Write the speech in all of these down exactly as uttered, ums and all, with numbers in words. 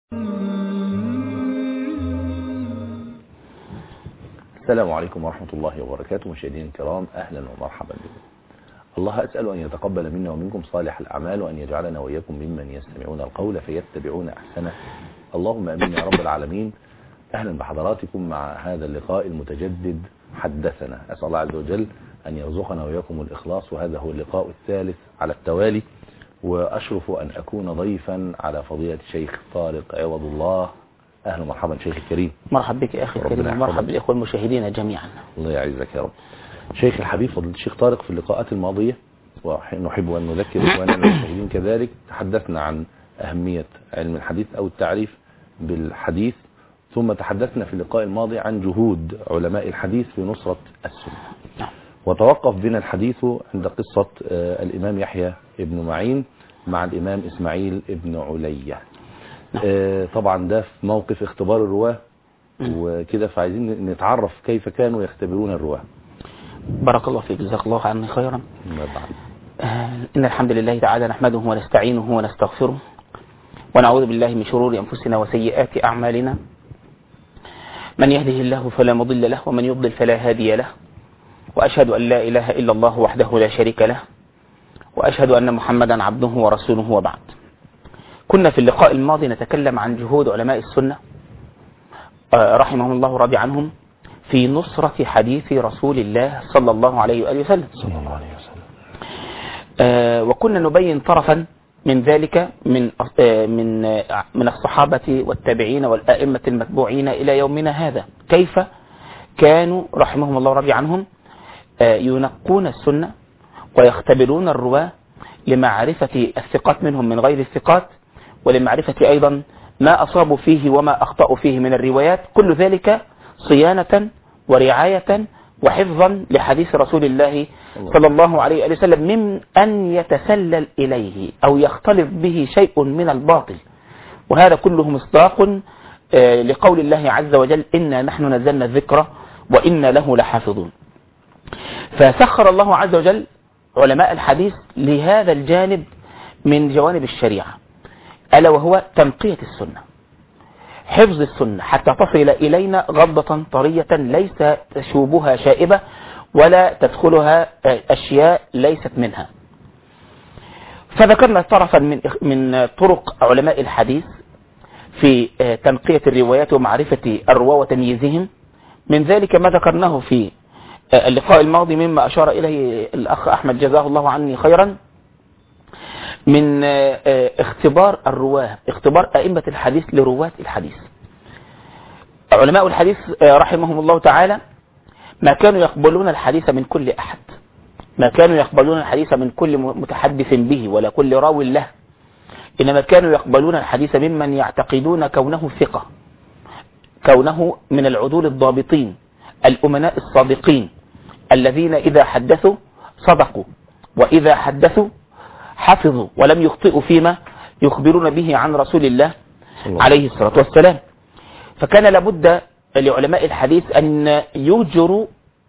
السلام عليكم ورحمة الله وبركاته. مشاهدينا الكرام، أهلا ومرحبا بكم. الله أسأل أن يتقبل منا ومنكم صالح الأعمال، وأن يجعلنا وإياكم ممن يستمعون القول فيتبعون أحسنه. اللهم أمين يا رب العالمين. أهلا بحضراتكم مع هذا اللقاء المتجدد حدثنا. أسأل الله عز وجل أن يرزقنا وإياكم الإخلاص، وهذا هو اللقاء الثالث على التوالي، وأشرف أن أكون ضيفا على فضيلة الشيخ طارق عوض الله. أهلا ومرحبا شيخ الكريم. مرحبا بك يا أخي الكريم، ومرحبا بالإخوة المشاهدين جميعا. الله يعزك يا رب. شيخ الحبيب فضيلة الشيخ طارق، في اللقاءات الماضية ونحب أن نذكر إخواننا المشاهدين كذلك، تحدثنا عن أهمية علم الحديث أو التعريف بالحديث، ثم تحدثنا في اللقاء الماضي عن جهود علماء الحديث في نصرة السنة، وتوقف بنا الحديث عند قصة الإمام يحيى ابن معين مع الإمام إسماعيل ابن علية. آه طبعا ده في موقف اختبار الرواة وكده، فعايزين نتعرف كيف كانوا يختبرون الرواة. بارك الله فيك، جزاك الله عني خيرا. آه إن الحمد لله تعالى نحمده ونستعينه ونستغفره، ونعوذ بالله من شرور أنفسنا وسيئات أعمالنا. من يهده الله فلا مضل له، ومن يضلل فلا هادي له، وأشهد أن لا إله إلا الله وحده لا شريك له، وأشهد أن محمدا عبده ورسوله، وبعد. كنا في اللقاء الماضي نتكلم عن جهود علماء السنة رحمهم الله ورضي عنهم في نصرة حديث رسول الله صلى الله عليه وآله وسلم. صلى الله عليه وسلم. وكنا نبين طرفا من ذلك من من من الصحابة والتابعين والآئمة المتبوعين إلى يومنا هذا، كيف كانوا رحمهم الله ورضي عنهم ينقون السنة ويختبرون الرواة لمعرفة الثقات منهم من غير الثقات، ولمعرفة أيضا ما أصابوا فيه وما أخطأوا فيه من الروايات، كل ذلك صيانة ورعاية وحفظا لحديث رسول الله صلى الله عليه وسلم من أن يتسلل إليه أو يختلط به شيء من الباطل. وهذا كله مصداق لقول الله عز وجل: إنا نحن نزلنا الذكر وإنا له لحافظون. فسخر الله عز وجل علماء الحديث لهذا الجانب من جوانب الشريعة، ألا وهو تنقية السنة، حفظ السنة حتى تصل إلينا غضة طرية ليس تشوبها شائبة ولا تدخلها أشياء ليست منها. فذكرنا طرفا من من طرق علماء الحديث في تنقية الروايات ومعرفة الرواة وتمييزهم. من ذلك ما ذكرناه في اللقاء الماضي مما أشار إليه الأخ أحمد جزاه الله عني خيرا، من اختبار الرواه، اختبار أئمة الحديث لرواة الحديث. علماء الحديث رحمهم الله تعالى ما كانوا يقبلون الحديث من كل أحد، ما كانوا يقبلون الحديث من كل متحدث به ولا كل راو له، إنما كانوا يقبلون الحديث ممن يعتقدون كونه ثقة، كونه من العدول الضابطين الأمناء الصادقين الذين إذا حدثوا صدقوا، وإذا حدثوا حفظوا ولم يخطئوا فيما يخبرون به عن رسول الله عليه الصلاة والسلام. فكان لابد لعلماء الحديث أن يجروا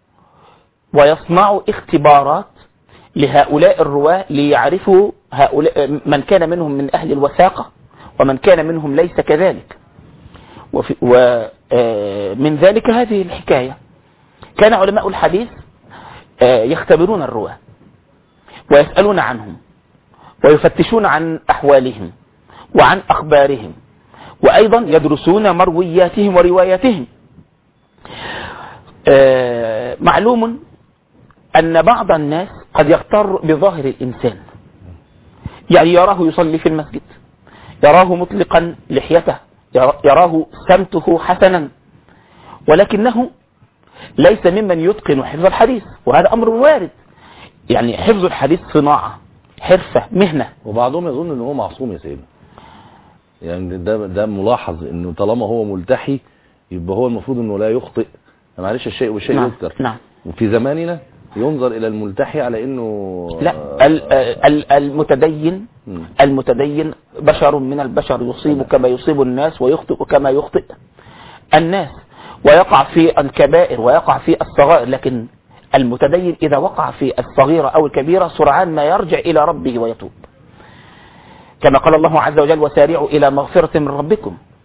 ويصنعوا اختبارات لهؤلاء الرواة ليعرفوا هؤلاء من كان منهم من أهل الوثاقة ومن كان منهم ليس كذلك. ومن ذلك هذه الحكاية، كان علماء الحديث يختبرون الرواة ويسألون عنهم ويفتشون عن أحوالهم وعن أخبارهم، وأيضا يدرسون مروياتهم ورواياتهم. معلوم أن بعض الناس قد يغتر بظاهر الإنسان، يعني يراه يصلي في المسجد، يراه مطلقا لحيته، يراه سمته حسنا، ولكنه ليس ممن يتقن حفظ الحديث، وهذا أمر وارد. يعني حفظ الحديث صناعة، حرفة، مهنة. وبعضهم يظن أنه هو معصوم يا سيدنا، يعني ده ده ملاحظ أنه طالما هو ملتحي يبقى هو المفروض أنه لا يخطئ. معلش الشيء والشيء نعم. يذكر. نعم. وفي زماننا ينظر إلى الملتحي على أنه لا، المتدين المتدين بشر من البشر، يصيب كما يصيب الناس ويخطئ كما يخطئ الناس، ويقع في الكبائر ويقع في الصغائر. لكن المتدين إذا وقع في الصغيرة أو الكبيرة سرعان ما يرجع إلى ربه ويتوب، كما قال الله عز وجل: وسارعوا إلى مغفرة من ربكم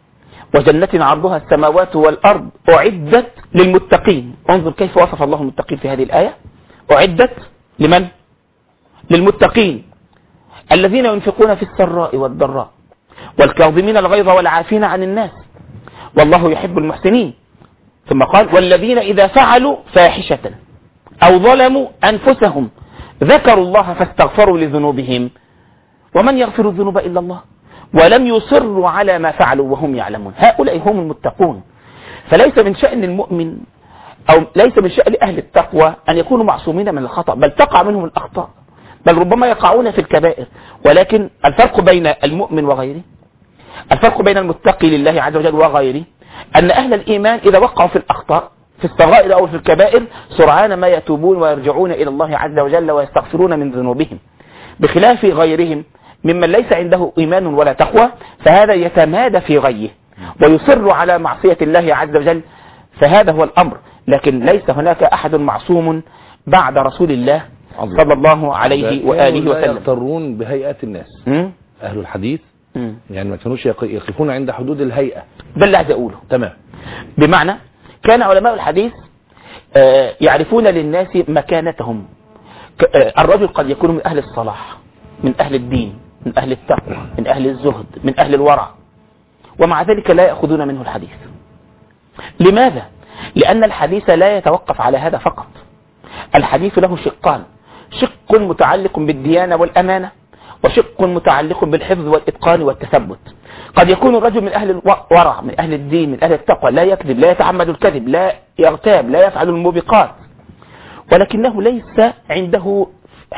وجنة عرضها السماوات والأرض أعدت للمتقين. انظر كيف وصف الله المتقين في هذه الآية. أعدت لمن؟ للمتقين الذين ينفقون في السراء والضراء والكاظمين الغيظ والعافين عن الناس والله يحب المحسنين. ثم قال والذين إذا فعلوا فاحشة أو ظلموا أنفسهم ذكروا الله فاستغفروا لذنوبهم ومن يغفر الذنوب إلا الله ولم يصروا على ما فعلوا وهم يعلمون. هؤلاء هم المتقون. فليس من شأن المؤمن أو ليس من شأن أهل التقوى أن يكونوا معصومين من الخطأ، بل تقع منهم الأخطاء، بل ربما يقعون في الكبائر. ولكن الفرق بين المؤمن وغيره، الفرق بين المتقي لله عز وجل وغيره، أن أهل الإيمان إذا وقعوا في الأخطاء في الصغائر أو في الكبائر سرعان ما يتوبون ويرجعون إلى الله عز وجل ويستغفرون من ذنوبهم، بخلاف غيرهم ممن ليس عنده إيمان ولا تقوى، فهذا يتمادى في غيه ويصر على معصية الله عز وجل. فهذا هو الأمر. لكن ليس هناك أحد معصوم بعد رسول الله صلى الله عليه وآله وسلم. يغترون بهيئات الناس. م? أهل الحديث م? يعني ما كانوش يقفون عند حدود الهيئة. ده اللي عايز أقوله. تمام. بمعنى كان علماء الحديث يعرفون للناس مكانتهم. الرجل قد يكون من أهل الصلاح، من أهل الدين، من أهل التقوى، من أهل الزهد، من أهل الورع، ومع ذلك لا يأخذون منه الحديث. لماذا؟ لأن الحديث لا يتوقف على هذا فقط. الحديث له شقان: شق متعلق بالديانة والأمانة، وشق متعلق بالحفظ والإتقان والتثبت. قد يكون الرجل من أهل الورع، من أهل الدين، من أهل التقوى، لا يكذب، لا يتعمد الكذب، لا يغتاب، لا يفعل الموبقات، ولكنه ليس عنده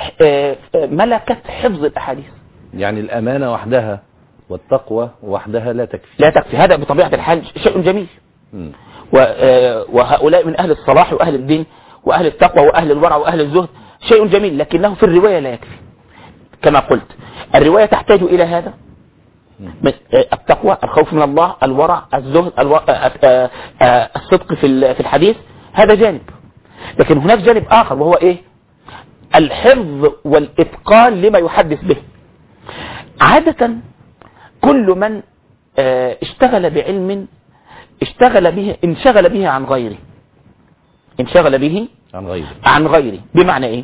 ملكة حفظ الأحاديث. يعني الأمانة وحدها والتقوى وحدها لا تكفي. لا تكفي. هذا بطبيعة الحال شيء جميل. م. وهؤلاء من أهل الصلاح وأهل الدين وأهل التقوى وأهل الورع وأهل الزهد شيء جميل، لكنه في الرواية لا يكفي. كما قلت الرواية تحتاج إلى هذا: التقوى، الخوف من الله، الورع، الزهد، الصدق في الحديث. هذا جانب. لكن هناك جانب آخر وهو إيه؟ الحفظ والإتقان لما يحدث به. عادة كل من اشتغل بعلم اشتغل به انشغل به عن غيره انشغل به عن غيره عن غيره بمعنى ايه؟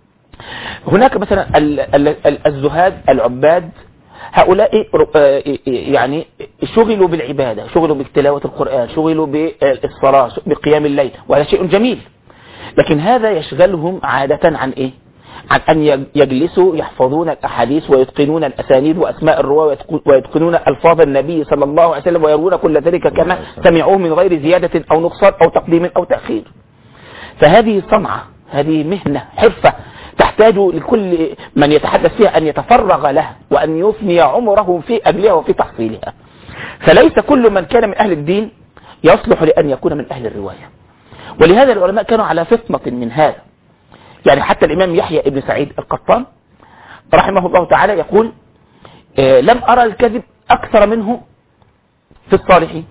هناك مثلا الزهاد العباد، هؤلاء يعني شغلوا بالعبادة، شغلوا بتلاوة القرآن، شغلوا بالصلاة، بقيام الليل، وهذا شيء جميل. لكن هذا يشغلهم عادة عن ايه؟ عن أن يجلسوا يحفظون الأحاديث ويتقنون الأسانيد وأسماء الرواة ويتقنون ألفاظ النبي صلى الله عليه وسلم ويروون كل ذلك كما سمعوه من غير زيادة أو نقصان أو تقديم أو تأخير. فهذه صنعة، هذه مهنة، حرفة تحتاج لكل من يتحدث فيها أن يتفرغ لها وأن يفني عمره في أجلها وفي تحصيلها. فليس كل من كان من أهل الدين يصلح لأن يكون من أهل الرواية. ولهذا العلماء كانوا على فطنة من هذا. يعني حتى الإمام يحيى ابن سعيد القطان رحمه الله تعالى يقول: آه لم أرى الكذب أكثر منه في الصالحين.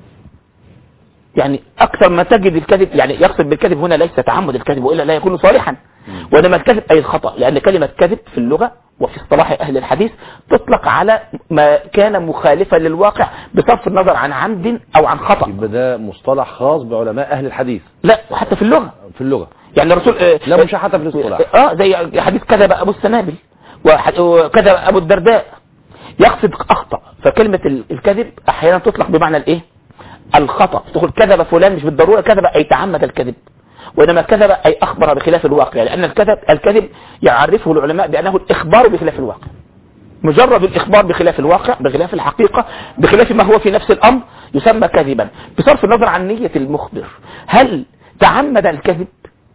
يعني أكثر ما تجد الكذب، يعني يقصد بالكذب هنا ليس تعمد الكذب وإلا لا يكون صالحا، وإنما الكذب أي الخطأ، لأن كلمة كذب في اللغة وفي اصطلاح أهل الحديث تطلق على ما كان مخالفا للواقع بصرف النظر عن عمد أو عن خطأ. يبقى ده مصطلح خاص بعلماء أهل الحديث. لا، وحتى في اللغة في اللغة يعني الرسول آه لا مش حتى في الاصطلاح. اه زي حديث كذب أبو السنابل وكذب أبو الدرداء، يقصد أخطأ. فكلمة الكذب أحيانا تطلق بمعنى الإيه؟ الخطأ. تقول كذب فلان مش بالضرورة كذب أي تعمد الكذب، وإنما كذب أي أخبر بخلاف الواقع، لأن الكذب الكذب يعرفه العلماء بأنه الإخبار بخلاف الواقع. مجرد الإخبار بخلاف الواقع، بخلاف الحقيقة، بخلاف ما هو في نفس الأمر، يسمى كذبا بصرف النظر عن نية المخبر. هل تعمد الكذب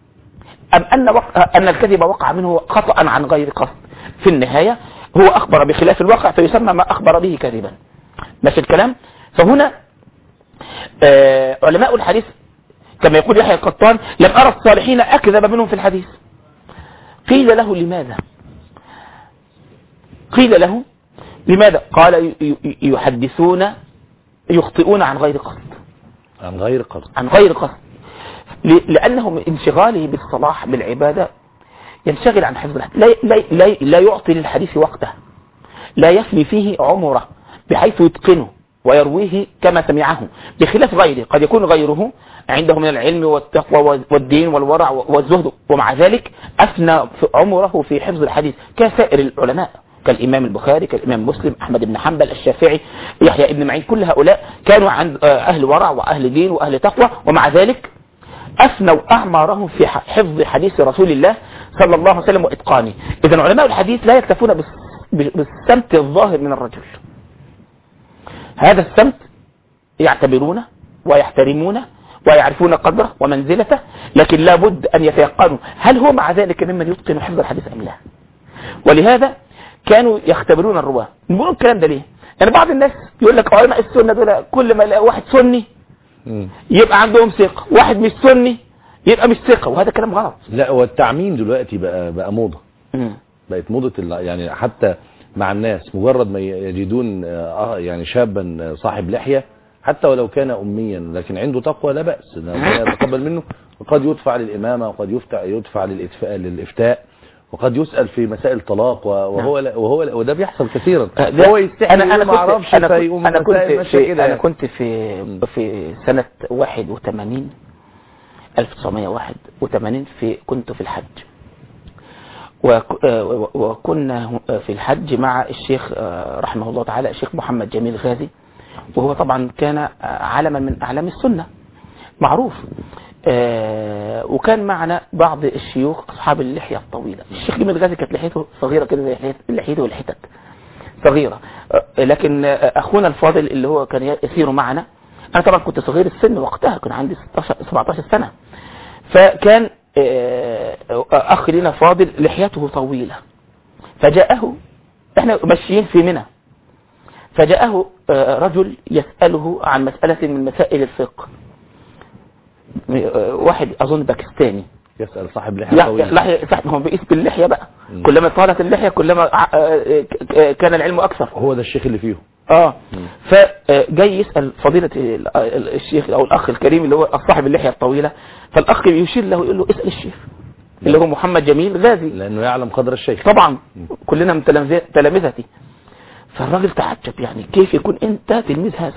أم أن وق... أن الكذب وقع منه خطأ عن غير قصد؟ في النهاية هو أخبر بخلاف الواقع فيسمى ما أخبر به كذبا. ماشي الكلام؟ فهنا آه علماء الحديث كما يقول يحيى القطان: لم أرى الصالحين أكذب منهم في الحديث. قيل له: لماذا؟ قيل له: لماذا؟ قال: يحدثون يخطئون عن غير قصد. عن غير قصد عن غير قصد لأنه من انشغاله بالصلاح بالعبادة ينشغل عن حفظ الحديث، لا, لا, لا, لا يعطي للحديث وقته، لا يفني فيه عمره بحيث يتقنه ويرويه كما سمعه، بخلاف غيره قد يكون غيره عنده من العلم والتقوى والدين والورع والزهد، ومع ذلك أثنى في عمره في حفظ الحديث كسائر العلماء، كالإمام البخاري، كالإمام مسلم، أحمد بن حنبل، الشافعي، يحيى بن معين. كل هؤلاء كانوا عند أهل ورع وأهل دين وأهل تقوى، ومع ذلك أثنوا أعمارهم في حفظ حديث رسول الله صلى الله عليه وسلم وإتقانه. إذن علماء الحديث لا يكتفون بالسمت الظاهر من الرجل، هذا السمت يعتبرونه ويحترمونه ويعرفون قدره ومنزلته، لكن لابد أن يتيقنوا هل هو مع ذلك ممن يتقن حفظ الحديث أم لا. ولهذا كانوا يختبرون الرواه. نقول الكلام ده ليه؟ يعني بعض الناس يقول لك علماء السنة دول كل ما يلاقي واحد سني يبقى عندهم ثقة، واحد مش سني يبقى مش ثقة، وهذا كلام غلط. لا، والتعميم دلوقتي بقى بقى موضة، مم. بقت موضة، يعني حتى مع الناس مجرد ما يجدون اه يعني شابا صاحب لحية حتى ولو كان أميا لكن عنده تقوى لا بأس يتقبل منه، وقد يدفع للإمامة وقد يدفع يدفع للإفتاء وقد يسأل في مسائل طلاق، وهو وهو وده بيحصل كثيرا. هو يستحي انا انا ما اعرفش انا فيقوم انا كنت في كده. انا كنت في في سنة واحد وثمانين ألف وتسعمائة وواحد وثمانين في كنت في الحج، وكنا في الحج مع الشيخ رحمه الله تعالى الشيخ محمد جميل غازي، وهو طبعا كان علما من أعلام السنة معروف، وكان معنا بعض الشيوخ أصحاب اللحية الطويلة. الشيخ جميل غازي كانت لحيته صغيرة كده زي لحيته ولحيتك صغيرة، لكن أخونا الفاضل اللي هو كان يسير معنا، أنا طبعا كنت صغير السن وقتها، كان عندي سبعتاشر سنة، فكان أخ لنا فاضل لحيته طويلة، فجاءه احنا ماشيين في منى، فجاءه رجل يسأله عن مسألة من مسائل الفقه، واحد أظن باكستاني يسأل صاحب لحية طويلة. لحية صاحب، هم بيقيس باللحية بقى، م. كلما طالت اللحية كلما كان العلم أكثر. هو ده الشيخ اللي فيه. اه فجاي يسأل فضيلة الشيخ أو الأخ الكريم اللي هو صاحب اللحية الطويلة، فالأخ يشير له يقول له اسأل الشيخ اللي هو محمد جميل غازي، لأنه يعلم قدر الشيخ طبعا، م. كلنا من تلامذتي. فالراجل تعجب، يعني كيف يكون أنت تلميذ هذا؟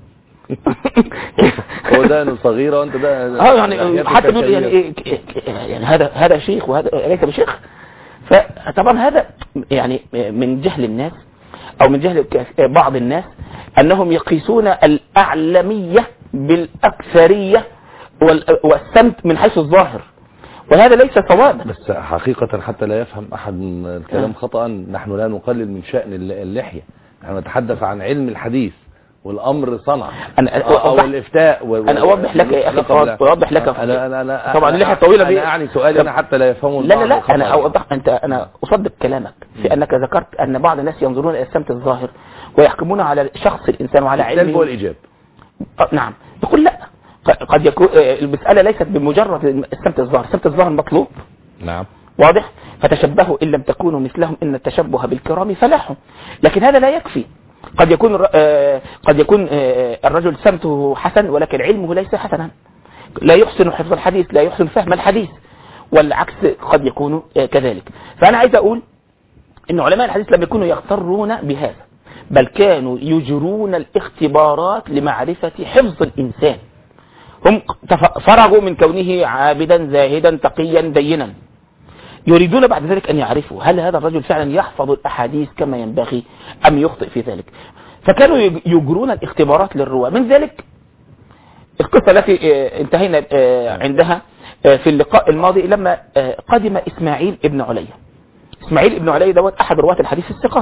هو ده صغيرة وانت ده اه يعني حتى نقول يعني ايه يعني هذا هذا شيخ وهذا ليس بشيخ. فطبعا هذا يعني من جهل الناس او من جهل بعض الناس انهم يقيسون الاعلمية بالاكثرية والسمت من حيث الظاهر، وهذا ليس صوابا. بس حقيقة حتى لا يفهم احد الكلام خطأ، نحن لا نقلل من شأن اللحية، نحن نتحدث عن علم الحديث والامر صنع أنا او الافتاء و... انا اوضح لك يا اخي فاضل، اوضح لك انا انا, أنا طبعا اللحيه الطويله دي انا يعني سؤالي انا حتى لا يفهموا. لا لا لا انا اوضح، انت انا اصدق كلامك في انك ذكرت ان بعض الناس ينظرون الى السمت الظاهر ويحكمون على شخص الانسان وعلى علمه. السلب والايجاب. نعم، يقول لا، قد يكون المساله ليست بمجرد السمت الظاهر، السمت الظاهر مطلوب، نعم واضح، فتشبهوا ان لم تكونوا مثلهم ان التشبه بالكرام فلاح، لكن هذا لا يكفي. قد يكون قد يكون الرجل سمته حسن ولكن علمه ليس حسنا، لا يحسن حفظ الحديث، لا يحسن فهم الحديث، والعكس قد يكون كذلك. فأنا عايز أقول إن علماء الحديث لم يكونوا يغترون بهذا، بل كانوا يجرون الاختبارات لمعرفة حفظ الإنسان. هم فرغوا من كونه عابدا زاهدا تقيا دينا، يريدون بعد ذلك أن يعرفوا هل هذا الرجل فعلا يحفظ الأحاديث كما ينبغي أم يخطئ في ذلك. فكانوا يجرون الاختبارات للرواة. من ذلك القصة التي انتهينا عندها في اللقاء الماضي لما قدم إسماعيل ابن علي. إسماعيل ابن علي دوت أحد رواة الحديث الثقات،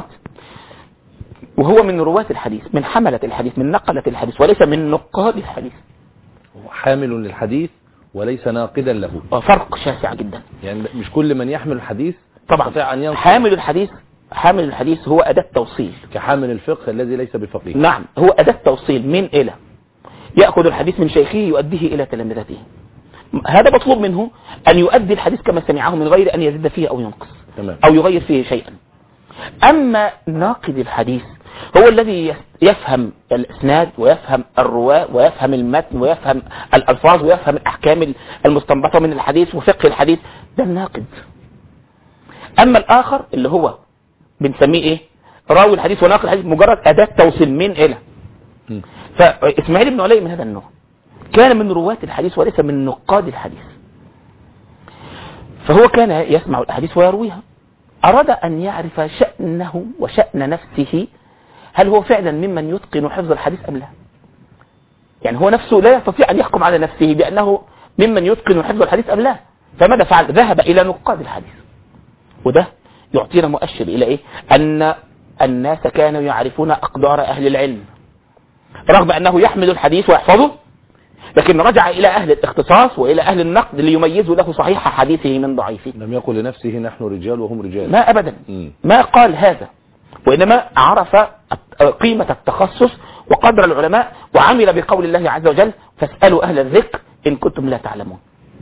وهو من رواة الحديث، من حملة الحديث، من نقلة الحديث، وليس من نقاد الحديث. حامل للحديث وليس ناقدا له، فرق شاسع جدا. يعني مش كل من يحمل الحديث طبعا حامل الحديث حامل الحديث هو أداة توصيل، كحامل الفقه الذي ليس بفقيه. نعم، هو أداة توصيل من إلى، يأخذ الحديث من شيخه يؤديه إلى تلامذته. هذا مطلوب منه أن يؤدي الحديث كما سمعه من غير أن يزيد فيه أو ينقص تمام. أو يغير فيه شيئا. أما ناقد الحديث هو الذي يفهم الإسناد ويفهم الرواة ويفهم المتن ويفهم الألفاظ ويفهم الأحكام المستنبطة من الحديث وفقه الحديث، ده الناقد. أما الآخر اللي هو بنسميه إيه؟ راوي الحديث وناقد الحديث، مجرد أداة توصيل من إلى. فإسماعيل بن علي من هذا النوع، كان من رواة الحديث وليس من نقاد الحديث، فهو كان يسمع الحديث ويرويها. أراد أن يعرف شأنه وشأن نفسه، هل هو فعلا ممن يتقن حفظ الحديث أم لا؟ يعني هو نفسه لا يستطيع أن يحكم على نفسه بأنه ممن يتقن حفظ الحديث أم لا. فماذا فعل؟ ذهب إلى نقاد الحديث، وده يعطينا مؤشر إلى إيه؟ أن الناس كانوا يعرفون أقدار أهل العلم، رغم أنه يحمل الحديث ويحفظه، لكن رجع إلى أهل الاختصاص وإلى أهل النقد ليميزوا له صحيح حديثه من ضعيفه. لم يقل لنفسه نحن رجال وهم رجال، ما أبدا، م. ما قال هذا، وإنما عرف قيمة التخصص وقدر العلماء، وعمل بقول الله عز وجل فاسألوا أهل الذكر إن كنتم لا تعلمون.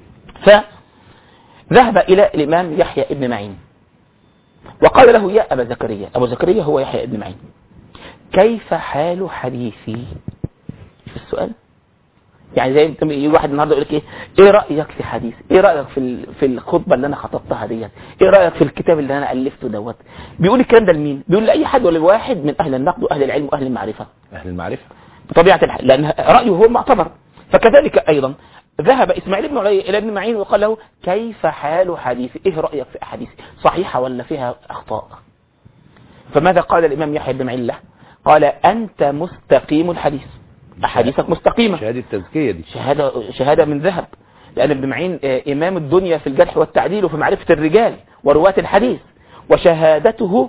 فذهب إلى الإمام يحيى ابن معين وقال له يا أبا زكريا، أبو زكريا هو يحيى ابن معين، كيف حال حديثي؟ السؤال يعني زي انت واحد النهارده يقول لك ايه ايه رايك في حديث، ايه رايك في في الخطبه اللي انا خطبتها ديت، ايه رايك في الكتاب اللي انا الفته دوت. بيقول الكلام ده لمين؟ بيقول لاي حد ولا لواحد من اهل النقد واهل العلم واهل المعرفه. اهل المعرفه بطبيعه الحال، لان رايه هو معتبر. فكذلك ايضا ذهب اسماعيل بن علي الى ابن معين وقال له كيف حال حديثي، ايه رايك في احاديثي، صحيحه ولا فيها اخطاء؟ فماذا قال الامام يحيى بن معين له؟ قال انت مستقيم الحديث، أحاديثك مستقيمة. شهادة التزكية دي شهادة, شهادة من ذهب، لأن ابن معين إمام الدنيا في الجرح والتعديل وفي معرفة الرجال ورواة الحديث، وشهادته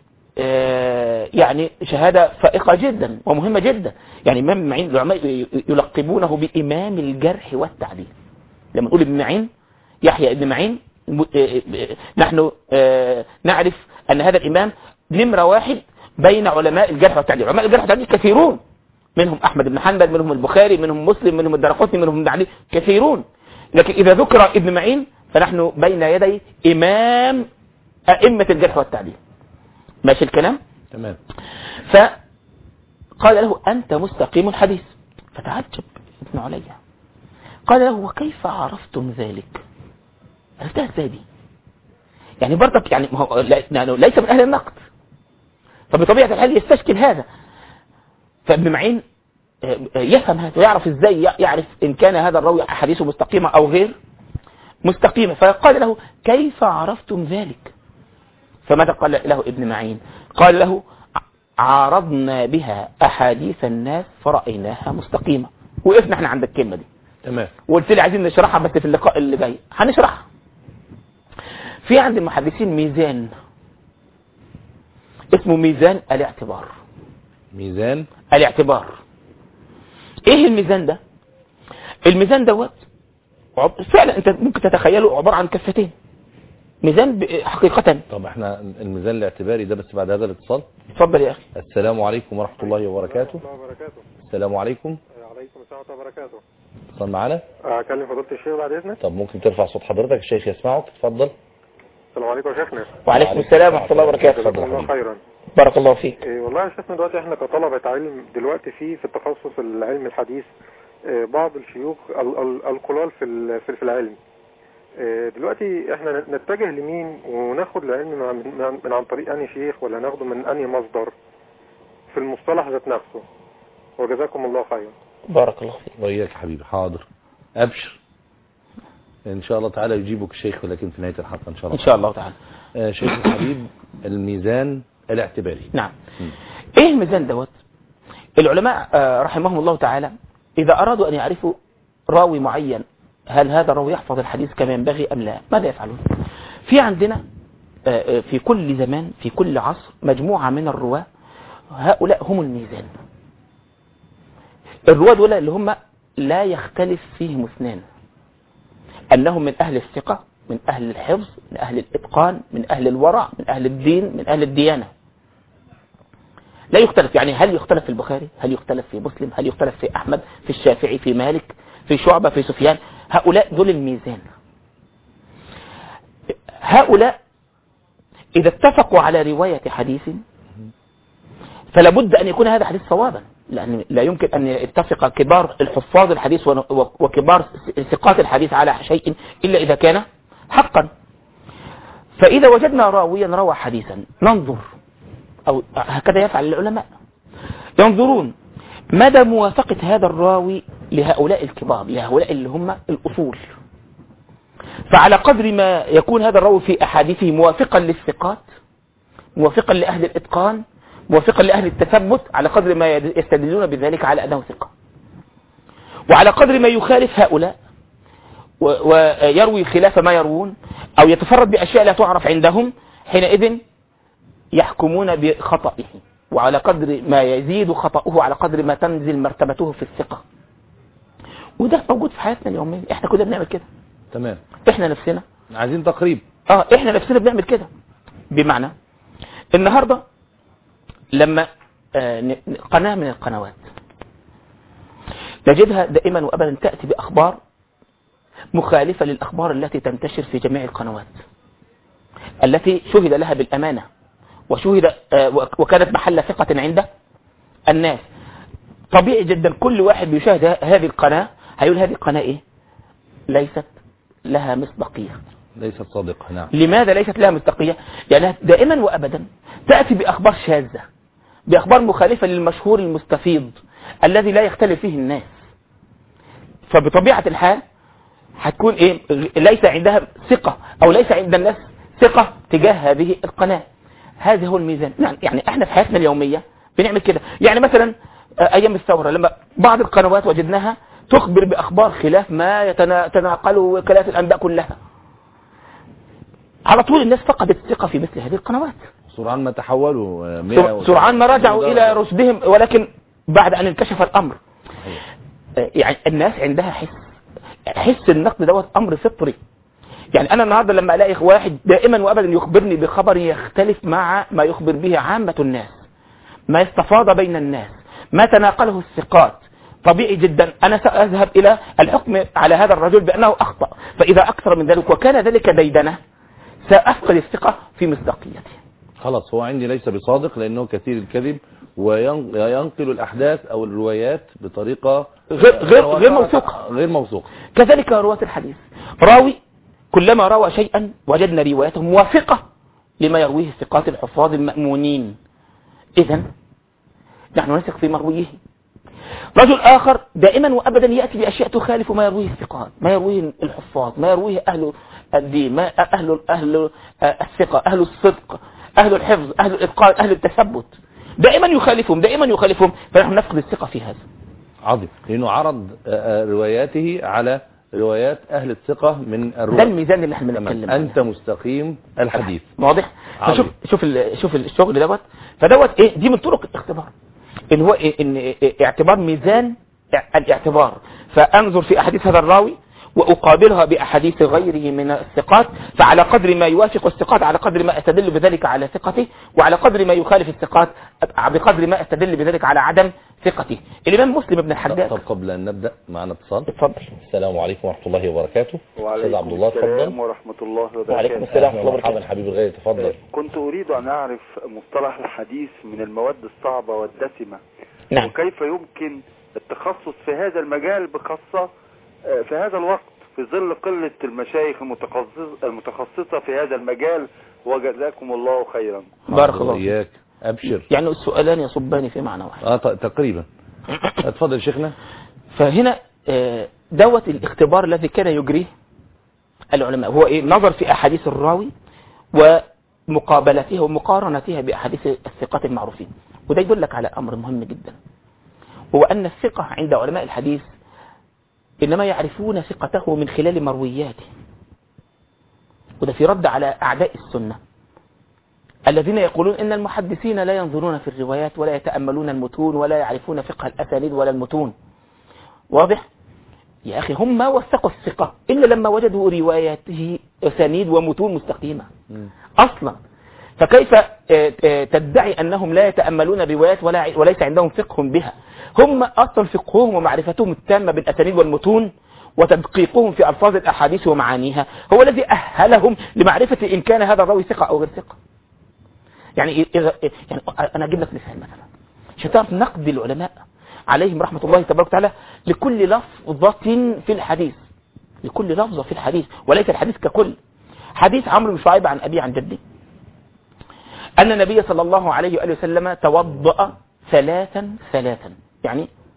يعني شهادة فائقة جدا ومهمة جدا. يعني إمام ابن معين العلماء يلقبونه بإمام الجرح والتعديل. لما نقول ابن معين يحيى ابن معين نحن نعرف أن هذا الإمام نمرة واحد بين علماء الجرح والتعديل. علماء الجرح والتعديل كثيرون، منهم أحمد بن حنبل، منهم البخاري، منهم مسلم، منهم الدارقطني، منهم ابن علي، كثيرون. لكن إذا ذكر ابن معين فنحن بين يدي إمام أئمة الجرح والتعديل. ماشي الكلام؟ تمام. فقال له أنت مستقيم الحديث، فتعجب ابن علي، قال له وكيف عرفتم ذلك؟ عرفتها ازاي دي؟ يعني برضك يعني هو ليس من أهل النقد، فبطبيعة الحال يستشكل هذا. فابن معين يفهم هذا ويعرف ازاي يعرف ان كان هذا الراوي احاديثه مستقيمة او غير مستقيمة. فقال له كيف عرفتم ذلك؟ فماذا قال له ابن معين؟ قال له عارضنا بها احاديث الناس فرأيناها مستقيمة. وقفنا احنا عند الكلمة دي، تمام، وقلت لي عايزين نشرحها بس في اللقاء اللي جاي هنشرحها. في عند المحدثين ميزان اسمه ميزان الاعتبار. ميزان الاعتبار ايه الميزان ده؟ الميزان دوت فعلا انت ممكن تتخيله عبارة عن كفتين، ميزان حقيقة. طب احنا الميزان الاعتباري ده بس بعد هذا الاتصال. اتفضل يا اخي. السلام عليكم ورحمة الله وبركاته. السلام عليكم. وعليكم السلام ورحمة الله وبركاته. اتصل معانا. اكلم فضيلة الشيخ بعد اذنك. طب ممكن ترفع صوت حضرتك الشيخ يسمعك، اتفضل. السلام عليكم يا شيخنا. وعليكم السلام ورحمة الله وبركاته. جزاكم الله خيرا. بارك الله فيك. إيه والله يا شيخنا دلوقتي احنا كطلبة علم دلوقتي في في التخصص العلم الحديث إيه بعض الشيوخ القلال في في العلم. إيه دلوقتي احنا نتجه لمين وناخد العلم من, من عن طريق انهي شيخ ولا ناخده من انهي مصدر في المصطلح ذات نفسه؟ وجزاكم الله خيرا. بارك الله فيك. وإياك حبيبي. حاضر ابشر ان شاء الله تعالى يجيبك الشيخ، ولكن في نهاية الحلقة ان شاء الله ان شاء الله تعالى. آه شيخ الحبيب الميزان الاعتباري. نعم. م. ايه الميزان دوت؟ العلماء آه رحمهم الله تعالى اذا ارادوا ان يعرفوا راوي معين هل هذا الراوي يحفظ الحديث كما ينبغي ام لا، ماذا يفعلون؟ في عندنا آه في كل زمان في كل عصر مجموعة من الرواة، هؤلاء هم الميزان. الرواة دول اللي هم لا يختلف فيهم اثنان، انهم من اهل الثقة، من اهل الحفظ، من اهل الاتقان، من اهل الورع، من اهل الدين، من اهل الديانة. لا يختلف. يعني هل يختلف في البخاري؟ هل يختلف في مسلم؟ هل يختلف في احمد، في الشافعي، في مالك، في شعبة، في سفيان؟ هؤلاء دول الميزان. هؤلاء اذا اتفقوا على رواية حديث فلا بد ان يكون هذا حديث صوابا، لأن لا يمكن أن يتفق كبار الحفاظ الحديث وكبار ثقات الحديث على شيء إلا إذا كان حقا. فإذا وجدنا راويا روى حديثا ننظر، أو هكذا يفعل العلماء، ينظرون مدى موافقة هذا الراوي لهؤلاء الكبار، لهؤلاء اللي هم الأصول. فعلى قدر ما يكون هذا الراوي في أحاديثه موافقا للثقات، موافقا لأهل الإتقان، موافقا لأهل التثبت، على قدر ما يستدلون بذلك على أنه ثقة. وعلى قدر ما يخالف هؤلاء ويروي خلاف ما يروون أو يتفرد بأشياء لا تعرف عندهم، حينئذ يحكمون بخطئه. وعلى قدر ما يزيد خطأه على قدر ما تنزل مرتبته في الثقة. وده موجود في حياتنا اليومية، احنا كلنا بنعمل كده. تمام. احنا نفسنا عايزين تقريب. اه احنا نفسنا بنعمل كده. بمعنى النهاردة لما آه قناة من القنوات نجدها دائما وابدا تأتي بأخبار مخالفة للأخبار التي تنتشر في جميع القنوات التي شهد لها بالأمانة وشهد آه وكانت محل ثقة عند الناس. طبيعي جدا كل واحد بيشاهد هذه القناة هيقول هذه القناة ايه؟ ليست لها مصداقية، ليست صادقة. نعم. لماذا ليست لها مصداقية؟ يعني دائما وابدا تأتي بأخبار شاذة، بأخبار مخالفة للمشهور المستفيض الذي لا يختلف فيه الناس. فبطبيعة الحال هتكون ايه؟ ليس عندها ثقة او ليس عند الناس ثقة تجاه هذه القناة. هذا هو الميزان. يعني احنا في حياتنا اليومية بنعمل كده. يعني مثلا ايام الثورة لما بعض القنوات وجدناها تخبر بأخبار خلاف ما يتناقله وكالات الأنباء كلها، على طول الناس فقدت الثقة في مثل هذه القنوات. سرعان ما تحولوا، سرعان ما رجعوا إلى رشدهم، ولكن بعد أن انكشف الأمر. يعني الناس عندها حس، حس النقد دوت أمر فطري. يعني أنا النهاردة لما ألاقي واحد دائما وأبدا يخبرني بخبر يختلف مع ما يخبر به عامة الناس، ما استفاض بين الناس، ما تناقله الثقات، طبيعي جدا أنا سأذهب إلى الحكم على هذا الرجل بأنه أخطأ. فإذا أكثر من ذلك وكان ذلك ديدنة سأفقد الثقة في مصداقيته. خلاص هو عندي ليس بصادق لأنه كثير الكذب وينقل الأحداث أو الروايات بطريقة غير, غير, غير موثوقة. غير موثوقة. كذلك رواة الحديث، راوي كلما روى شيئا وجدنا روايته موافقة لما يرويه الثقات الحفاظ المأمونين، إذن نحن نثق في مرويه. رجل آخر دائما وأبدا يأتي بأشياء تخالف ما يرويه الثقات، ما يرويه الحفاظ، ما يرويه أهل الدين، ما أهل, أهل الثقة، أهل الصدق، أهل الحفظ، أهل الإتقان، أهل التثبت، دائما يخالفهم دائما يخالفهم فنحن نفقد الثقة في هذا. عظيم، لأنه عرض رواياته على روايات أهل الثقة من الرواة. ده الميزان اللي احنا بنتكلم. أنت مستقيم الحديث واضح. فشوف شوف شوف الشغل دوت، فدوت ايه؟ دي من طرق الاختبار، ان هو إيه؟ ان اعتبار ميزان الاعتبار، فانظر في احاديث هذا الراوي وأقابلها بأحاديث غيره من الثقات، فعلى قدر ما يوافق الثقات على قدر ما أستدل بذلك على ثقته، وعلى قدر ما يخالف الثقات بقدر ما أستدل بذلك على عدم ثقته. الإمام مسلم بن الحجاج. طب قبل أن نبدأ معنا اتصال. اتفضل. السلام عليكم ورحمة الله وبركاته. وعليكم عبد الله السلام ورحمة الله وبركاته. وعليكم السلام ورحمة الله وبركاته. حبيبي الغالي تفضل. كنت أريد أن أعرف مصطلح الحديث من المواد الصعبة والدسمة. نعم. وكيف يمكن التخصص في هذا المجال بخاصة في هذا الوقت في ظل قلة المشايخ المتخصصة في هذا المجال، وجزاكم الله خيرا. بارك الله إياك. أبشر. يعني السؤالان يصبان في معنى واحد. آه تقريبا. اتفضل شيخنا. فهنا دوت الاختبار الذي كان يجريه العلماء هو ايه؟ نظر في أحاديث الراوي ومقابلتها ومقارنتها بأحاديث الثقات المعروفين. وده يدلك على أمر مهم جدا، هو أن الثقة عند علماء الحديث إنما يعرفون ثقته من خلال مروياته. وده في رد على أعداء السنة الذين يقولون إن المحدثين لا ينظرون في الروايات ولا يتأملون المتون ولا يعرفون فقه الأسانيد ولا المتون. واضح؟ يا أخي هم ما وثقوا الثقة إلا لما وجدوا رواياته أسانيد ومتون مستقيمة أصلا. فكيف تدعي أنهم لا يتأملون الروايات ولا وليس عندهم فقه بها؟ هم أصلا فقههم ومعرفتهم التامة بالأسانيد والمتون وتدقيقهم في ألفاظ الأحاديث ومعانيها هو الذي أهلهم لمعرفة إن كان هذا الراوي ثقة أو غير ثقة. يعني إذا يعني أنا أجيب لك مثال مثلا عشان تعرف نقد العلماء عليهم رحمة الله تبارك وتعالى لكل لفظة في الحديث، لكل لفظة في الحديث وليس الحديث ككل. حديث عمرو بن شعيب عن أبي عن جدي أن النبي صلى الله عليه وآله وسلم توضأ ثلاثا ثلاثا، يعني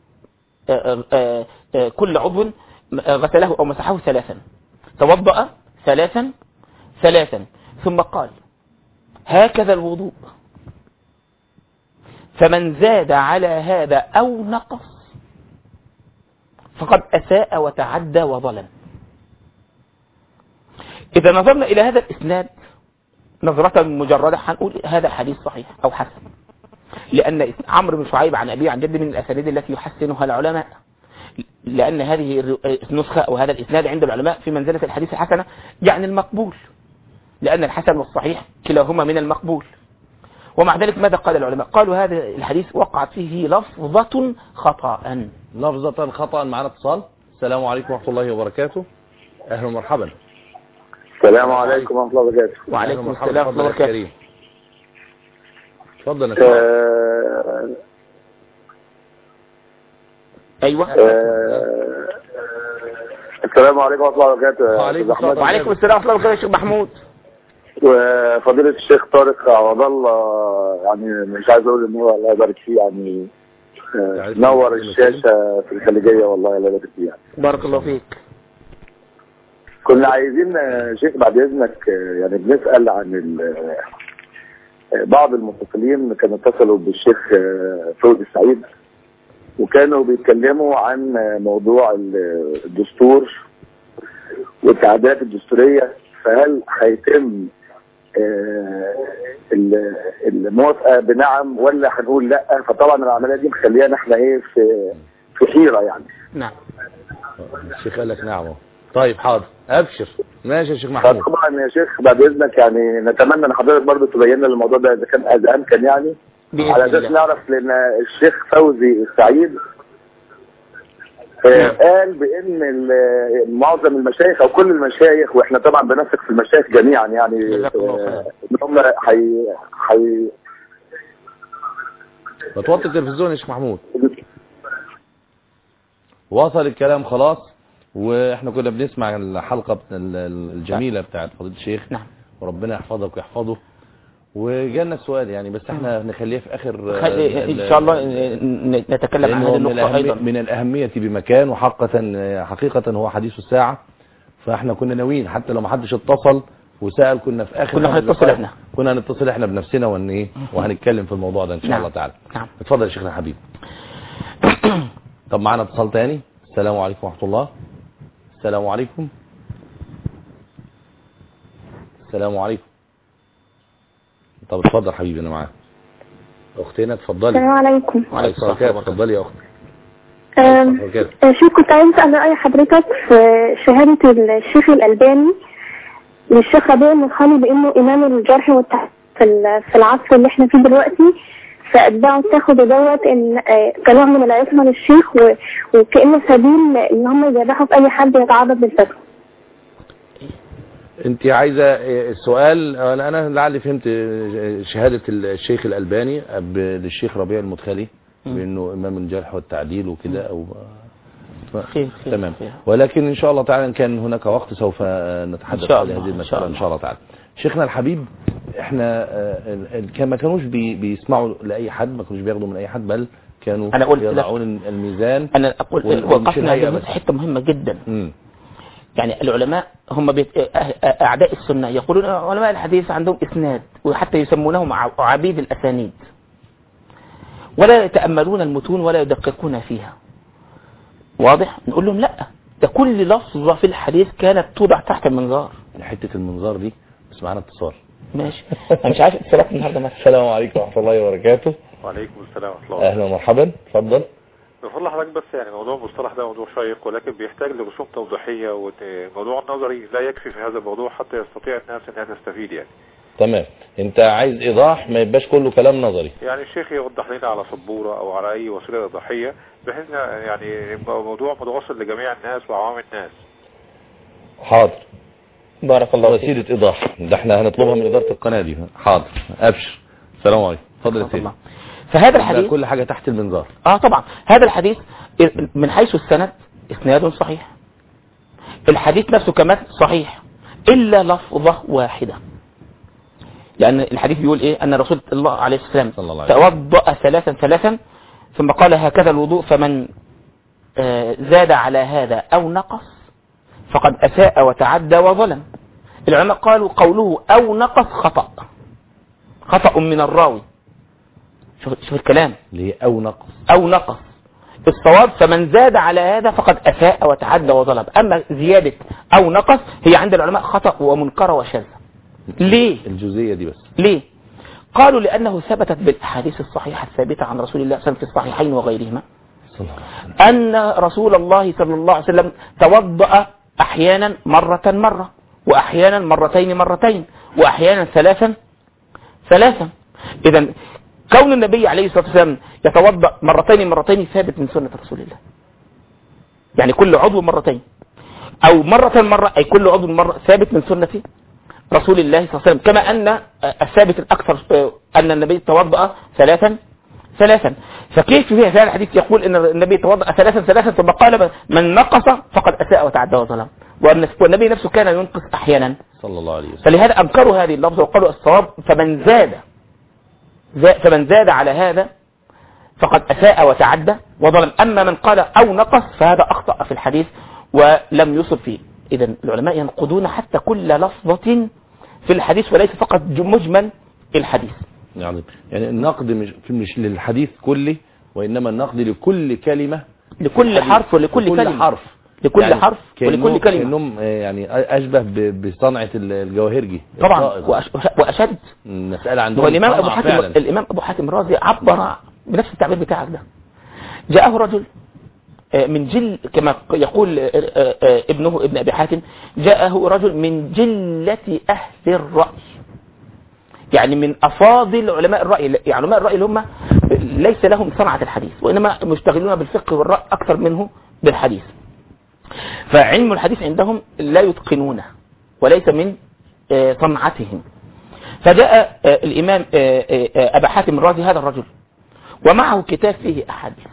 آآ آآ آآ كل عضو غسله أو مسحه ثلاثا، توضأ ثلاثا ثلاثا ثم قال هكذا الوضوء، فمن زاد على هذا أو نقص فقد أساء وتعدى وظلم. إذا نظرنا إلى هذا الإسناد نظرة مجردة هنقول هذا حديث صحيح أو حسن، لأن عمرو بن شعيب عن أبيه عن جده من الأسانيد التي يحسنها العلماء، لأن هذه النسخة أو هذا الإسناد عند العلماء في منزلة الحديث الحسنة، يعني المقبول، لأن الحسن والصحيح كلاهما من المقبول. ومع ذلك ماذا قال العلماء؟ قالوا هذا الحديث وقعت فيه لفظة خطأ. لفظة خطأ. معنا اتصال. السلام عليكم ورحمة الله وبركاته. أهلا ومرحبا. السلام عليكم ورحمة الله وبركاته. وعليكم السلام ورحمة الله وبركاته. تفضل يا آه أيوة. آه السلام عليكم ورحمة الله وبركاته. وعليكم السلام ورحمة الله وبركاته. شيخ محمود وفضيلة الشيخ طارق عوض الله، يعني مش عايز اقول ان هو الله يبارك فيه، يعني آه نور الشاشة في الخليجية، والله الله يبارك فيه. يعني بارك الله فيك. كنا عايزين شيخ بعد اذنك، يعني بنسأل عن بعض المتصلين كانوا اتصلوا بالشيخ فوزي السعيد، وكانوا بيتكلموا عن موضوع الدستور والتعديلات الدستورية، فهل هيتم الموافقة بنعم ولا هنقول لا؟ فطبعا العملية دي مخليانا احنا ايه في في حيرة يعني. نعم. الشيخ قال لك نعم. طيب حاضر، ابشر. ماشي يا شيخ محمود. طبعا يا شيخ بعد اذنك يعني نتمنى ان حضرتك برضه تبين لنا الموضوع ده اذا كان اذا امكن، يعني على اساس نعرف، لان الشيخ فوزي السعيد آه قال بان معظم المشايخ او كل المشايخ، واحنا طبعا بنثق في المشايخ جميعا، يعني ان هم حي حي بتوطي التلفزيون يا شيخ محمود. وصل الكلام خلاص، واحنا كنا بنسمع الحلقة الجميلة بتاعت فضيلة الشيخ. نعم. وربنا يحفظك ويحفظه. وجانا السؤال يعني، بس احنا نخليه في اخر ان شاء الله نتكلم عن هذه النقطة ايضا. من الاهمية بمكان، وحقيقة حقيقة هو حديث الساعة، فاحنا كنا ناويين حتى لو ما حدش اتصل وسأل كنا في اخر كنا هنتصل احنا كنا هنتصل احنا بنفسنا وان ايه وهنتكلم في الموضوع ده ان شاء نعم. الله تعالى. نعم. اتفضل يا شيخنا حبيبي. طب معنا اتصال تاني. السلام عليكم ورحمة الله. السلام عليكم. السلام عليكم. طب اتفضل حبيبي انا معاك. اختنا اتفضلي. السلام عليكم. وعليكم السلام. اتفضلي يا اختي. شو كنت عايز اسال راي حضرتك في شهاده الشيخ الالباني للشيخ ربيع المدخلي بانه امام الجرح والتعديل في العصر اللي احنا فيه دلوقتي، فاتباعه تاخدوا دوت ان كنوع من العصمه للشيخ وكانه سبيل ان هم يجرحوا في اي حد يتعرض للفتوى. انت عايزه السؤال؟ انا لعلي فهمت شهاده الشيخ الالباني للشيخ ربيع المدخلي بانه امام الجرح والتعديل وكده، او خير خير تمام خير. ولكن ان شاء الله تعالى ان كان هناك وقت سوف نتحدث عن هذه المساله ان شاء الله تعالى. شيخنا الحبيب، احنا ما كانوش بي بيسمعوا لاي حد، ما كانوش بياخدوا من اي حد، بل كانوا يضعون الميزان. انا اقول وقفنا هذه حته مهمه جدا. م. يعني العلماء هم بيت... اعداء السنه يقولون علماء الحديث عندهم اسناد، وحتى يسمونهم عبيد الاسانيد، ولا يتاملون المتون ولا يدققون فيها. واضح؟ نقول لهم لا، ده كل لفظه في الحديث كانت توضع تحت المنظار. حته المنظار دي بس معانا اتصال. ماشي. انا مش عارف اتصالات النهارده مثلا. السلام عليكم ورحمه الله وبركاته. وعليكم السلام ورحمه الله. اهلا ومرحبا. اتفضل. بفضل حضرتك، بس يعني موضوع المصطلح ده موضوع شيق، ولكن بيحتاج لرسوم توضيحيه، والموضوع النظري لا يكفي في هذا الموضوع حتى يستطيع الناس انها تستفيد يعني. تمام. انت عايز ايضاح ما يبقاش كله كلام نظري. يعني الشيخ يوضح لنا على سبوره او على اي وسيله ايضاحيه، بحيث يعني يبقى موضوع متواصل لجميع الناس وعوام الناس. حاضر. بارك الله فيك. وسيله ايضاح ده احنا هنطلبها من اداره القناه دي. حاضر. ابشر. السلام عليكم. اتفضل يا سيدي. فهذا الحديث كل حاجه تحت المنظار. اه طبعا هذا الحديث من حيث السند اسناد صحيح، الحديث نفسه كمان صحيح الا لفظه واحده، لان الحديث بيقول ايه؟ ان رسول الله عليه السلام توضأ ثلاثا ثلاثا ثم قال هكذا الوضوء، فمن زاد على هذا أو نقص فقد أساء وتعدى وظلم. العلماء قالوا قوله أو نقص خطأ خطأ من الراوي. شوف, شوف الكلام ليه أو نقص أو نقص الصواب فمن زاد على هذا فقد أساء وتعدى وظلم. أما زيادة أو نقص هي عند العلماء خطأ ومنكر وشاذ. ليه الجزئية دي بس؟ ليه؟ قالوا لأنه ثبتت بالأحاديث الصحيحة الثابتة عن رسول الله صلى الله عليه وسلم في الصحيحين وغيرهما أن رسول الله صلى الله عليه وسلم توضأ أحيانا مرة مرة وأحيانا مرتين مرتين وأحيانا ثلاثا ثلاثا. إذا كون النبي عليه الصلاة والسلام يتوضأ مرتين مرتين ثابت من سنة رسول الله، يعني كل عضو مرتين أو مرة مرة أي كل عضو مرة ثابت من سنة رسول الله صلى الله عليه وسلم. كما أن الثابت الأكثر أن النبي توضأ ثلاثا ثلاثا. فكيف فيها هذا الحديث يقول أن النبي توضأ ثلاثا ثلاثا ثم قال من نقص فقد أساء وتعدى وظلم، والنبي نفسه كان ينقص أحيانا صلى الله عليه وسلم. فلهذا أنكروا هذه اللفظة وقالوا الصواب فمن زاد فمن زاد على هذا فقد أساء وتعدى وظلم. أما من قال أو نقص فهذا أخطأ في الحديث ولم يصب فيه. إذن العلماء ينقضون حتى كل لفظة في الحديث وليس فقط مجمل الحديث. يعني يعني النقد مش مش للحديث كله وإنما النقد لكل كلمة لكل حرف ولكل لكل كلمة حرف لكل يعني حرف ولكل كلمة. كأنهم يعني أشبه بصنعة الجواهرجي طبعا وأشد. المسألة عندهم والإمام أبو حاتم الإمام أبو حاتم الرازي عبر بنفس التعبير بتاعك ده. جاءه رجل من جل كما يقول ابنه ابن أبي حاتم جاءه رجل من جلة أهل الرأي، يعني من أفاضل علماء الرأي. يعني علماء الرأي اللي هم ليس لهم صنعة الحديث وإنما مشتغلون بالفقه والرأي أكثر منه بالحديث. فعلم الحديث عندهم لا يتقنونه وليس من صنعتهم. فجاء الإمام أبا حاتم الرازي هذا الرجل ومعه كتاب فيه أحاديث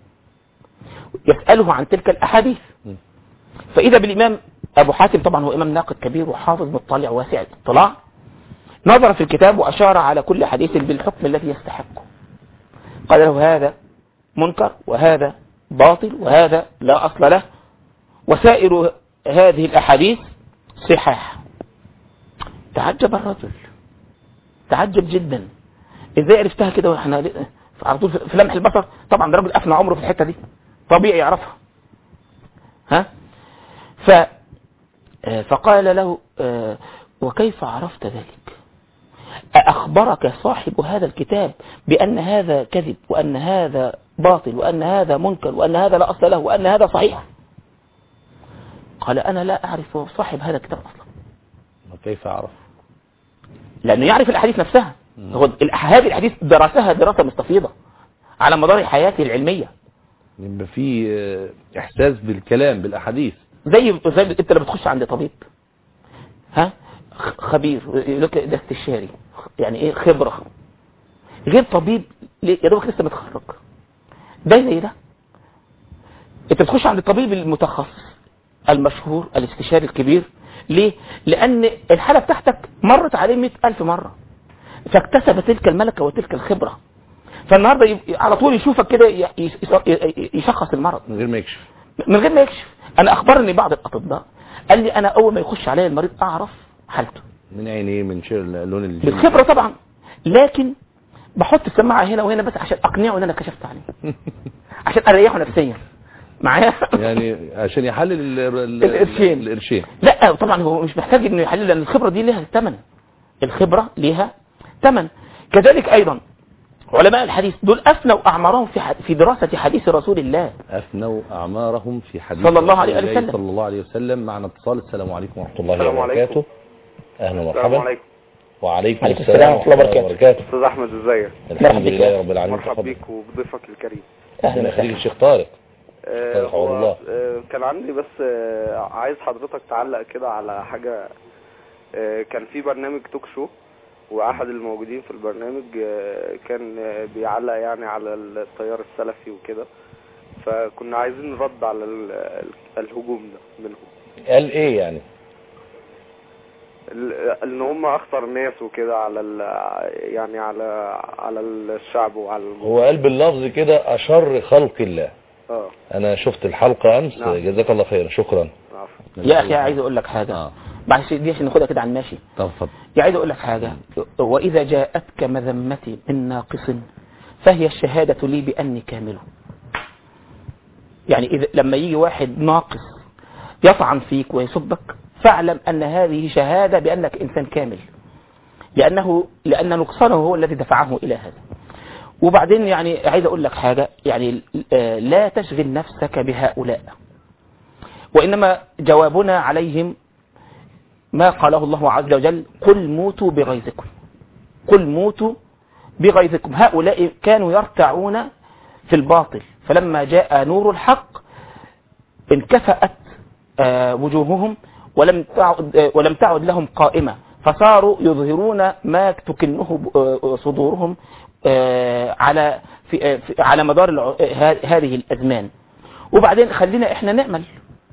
يسأله عن تلك الأحاديث. فإذا بالإمام أبو حاتم طبعا هو إمام ناقد كبير وحافظ مطلع واسع الاطلاع نظر في الكتاب وأشار على كل حديث بالحكم الذي يستحقه. قال له هذا منكر وهذا باطل وهذا لا أصل له وسائر هذه الأحاديث صحاح. تعجب الرجل تعجب جدا، ازاي عرفتها كده واحنا على طول في لمح البصر؟ طبعا ده راجل أفنى عمره في الحتة دي طبيعي يعرفها. ها ف فقال له وكيف عرفت ذلك؟ أخبرك صاحب هذا الكتاب بأن هذا كذب وأن هذا باطل وأن هذا منكر وأن هذا لا أصل له وأن هذا صحيح؟ قال أنا لا أعرف صاحب هذا الكتاب أصلا. وكيف أعرف؟ لأنه يعرف الأحاديث نفسها. هو هذه الحديث درسها دراسة مستفيضة على مدار حياته العلمية. يبقى في إحساس بالكلام بالأحاديث زي زي أنت لما بتخش عند طبيب ها خبير يقول لك ده استشاري، يعني إيه خبرة، غير طبيب يا دوبك لسه متخرج. ده زي ده أنت بتخش عند الطبيب المتخصص المشهور الاستشاري الكبير. ليه؟ لأن الحالة بتاعتك مرت عليه مئة ألف مرة فاكتسب تلك الملكة وتلك الخبرة. فالنهاردة على طول يشوفك كده يشخص المرض من غير ما يكشف من غير ما يكشف. أنا أخبرني بعض الأطباء قال لي أنا أول ما يخش علي المريض أعرف حالته من عينيه من شير لون الجلد بالخبرة طبعا، لكن بحط السماعة هنا وهنا بس عشان أقنعه أن أنا كشفت عليه عشان أريحه نفسيا معايا يعني عشان يحلل القرشين القرشين. لا طبعا هو مش محتاج انه يحلل لان الخبرة دي لها ثمن. الخبرة لها ثمن. كذلك ايضا علماء الحديث دول افنوا اعمارهم في في دراسة حديث رسول الله افنوا اعمارهم في حديث صلى الله عليه وسلم صلى الله عليه وسلم. معنا اتصال. السلام عليكم ورحمة الله وبركاته. اهلا ومرحبا. وعليكم السلام ورحمة الله وبركاته. استاذ احمد ازيك؟ الحمد لله رب العالمين. مرحبا بيك وبضيفك الكريم. اهلا وسهلا الشيخ طارق. آه هو آه كان عندي بس آه عايز حضرتك تعلق كده على حاجة. آه كان في برنامج توك شو واحد الموجودين في البرنامج آه كان آه بيعلق يعني على التيار السلفي وكده، فكنا عايزين نرد على الهجوم ده منهم. قال ايه يعني؟ ان هم اخطر ناس وكده على يعني على على الشعب وعلى هو قال باللفظ كده اشر خلق الله. اه انا شفت الحلقة امس. نعم. جزاك الله خير. شكرا. يا اخي عايز اقول لك حاجة آه. بعد دي عشان ناخدها كده عن ماشي. طب اتفضل. يا عايز اقول لك حاجة، واذا جاءتك مذمتي من ناقص فهي الشهادة لي باني كامل. يعني اذا لما يجي واحد ناقص يطعن فيك ويسبك فاعلم ان هذه شهادة بانك انسان كامل، لانه لان نقصانه هو الذي دفعه الى هذا. وبعدين يعني عايز اقول لك حاجة، يعني لا تشغل نفسك بهؤلاء، وانما جوابنا عليهم ما قاله الله عز وجل: قل موتوا بغيظكم، قل موتوا بغيظكم. هؤلاء كانوا يرتعون في الباطل، فلما جاء نور الحق انكفأت وجوههم ولم تعد, ولم تعد لهم قائمة، فصاروا يظهرون ما تكنه صدورهم على في على مدار هذه الأزمان. وبعدين خلينا احنا نعمل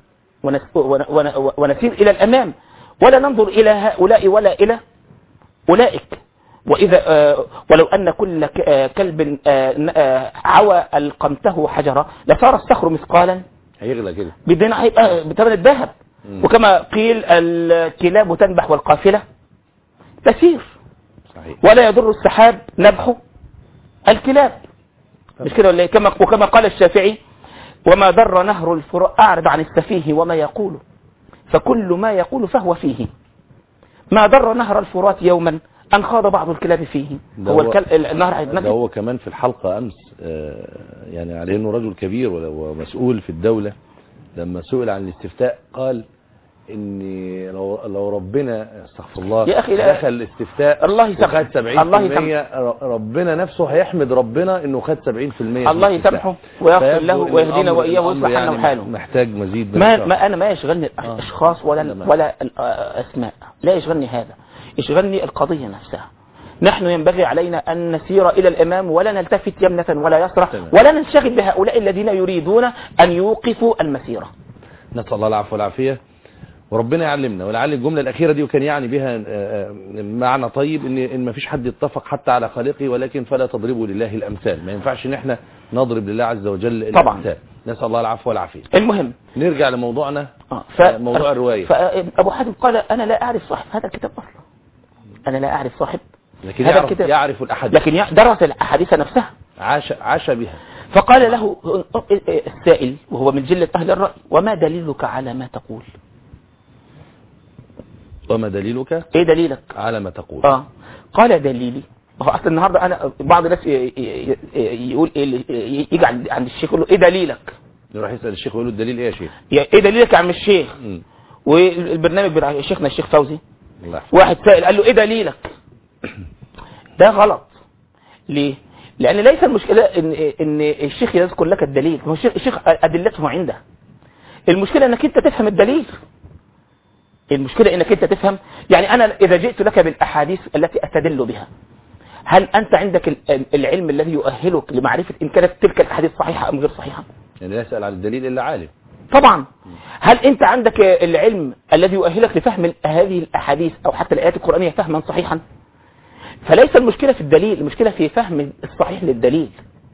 ونسير إلى الأمام، ولا ننظر إلى هؤلاء ولا إلى أولئك. وإذا ولو أن كل كلب عوى ألقمته حجرة لصار الصخر مثقالا، هيغلى كده بدنا هيبقى بثمن الذهب. وكما قيل الكلاب تنبح والقافلة تسير. صحيح. ولا يضر السحاب نبح الكلاب. مش كده ولا كما وكما قال الشافعي: وما ضر نهر الفرات أعرض عن السفيه وما يقول، فكل ما يقول فهو فيه. ما ضر نهر الفرات يوما أن خاض بعض الكلاب فيه. هو, هو النهر ده هو كمان في الحلقة أمس يعني عليه أنه رجل كبير ومسؤول في الدولة، لما سئل عن الاستفتاء قال إن لو لو ربنا استغفر الله يا أخي دخل الاستفتاء الله وخد سبعين بالمية، ربنا نفسه هيحمد ربنا إنه خد سبعين بالمية. الله يسامحه ويغفر له ويهدينا وإياه ويصلح لنا يعني حاله. محتاج مزيد من ما, ما أنا ما يشغلني الأشخاص ولا ولا الأسماء، لا يشغلني هذا، يشغلني القضية نفسها. نحن ينبغي علينا أن نسير إلى الأمام ولا نلتفت يمنة ولا يسرى ولا ننشغل بهؤلاء الذين يريدون أن يوقفوا المسيرة. نسأل الله العفو والعافية وربنا يعلمنا. ولعل الجملة الأخيرة دي وكان يعني بها معنى طيب، إن إن ما فيش حد يتفق حتى على خالقه، ولكن فلا تضربوا لله الأمثال. ما ينفعش إن إحنا نضرب لله عز وجل الأمثال. نسأل الله العفو والعافية. المهم نرجع لموضوعنا. آه. ف... موضوع الرواية. فأبو حاتم قال: أنا لا أعرف صاحب هذا الكتاب أصلا، أنا لا أعرف صاحب لكن هذا يعرف, الكتاب. يعرف الأحاديث، لكن درس الأحاديث نفسها، عاش عاش بها. فقال له السائل وهو من جلة أهل الرأي: وما دليلك على ما تقول؟ وما دليلك؟ ايه دليلك على ما تقول؟ اه قال: دليلي، هو اصلا النهارده انا بعض الناس يقول ايه، يجي عند عند الشيخ يقول له: ايه دليلك؟ يروح يسال الشيخ يقول له: الدليل ايه يا شيخ؟ ايه دليلك يا عم الشيخ؟ م. والبرنامج بتاع شيخنا الشيخ فوزي الله. واحد سائل قال له: ايه دليلك؟ ده غلط. ليه؟ لان ليس المشكله ان ان الشيخ يذكر لك الدليل، هو الشيخ الشيخ ادلته عنده. المشكله انك انت تفهم الدليل، المشكلة انك انت تفهم. يعني انا اذا جئت لك بالاحاديث التي استدل بها، هل انت عندك العلم الذي يؤهلك لمعرفة ان كانت تلك الاحاديث صحيحة ام غير صحيحة؟ يعني لا يسأل عن الدليل الا عالم طبعا. هل انت عندك العلم الذي يؤهلك لفهم هذه الاحاديث او حتى الايات القرآنية فهما صحيحا؟ فليس المشكلة في الدليل، المشكلة في فهم الصحيح للدليل.